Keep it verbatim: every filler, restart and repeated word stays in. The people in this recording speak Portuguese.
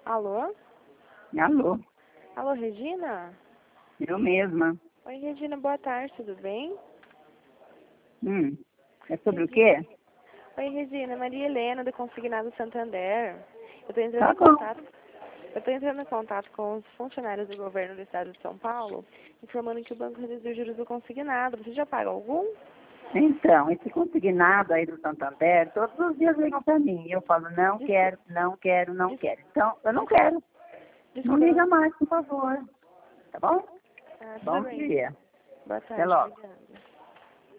Alô? Alô, Alô, Regina? eu mesma. Oi, Regina, boa tarde, tudo bem? Hum, é sobre o Regina. quê? Oi, Regina, Maria Helena, do Consignado Santander. Eu estou entrando Tá em bom. contato. Eu estou entrando em contato com os funcionários do governo do estado de São Paulo, informando que o banco reduziu os juros do consignado. Você já paga algum? Então, esse consignado aí do Santander, todos os dias ligam pra mim. E eu falo, não Desculpa. quero, não quero, não Des, quero. Então, eu não des, quero. Não desculpa. liga mais, por favor. Tá bom? Ah, tudo Bom bem. dia. Boa Até tarde, logo. obrigada.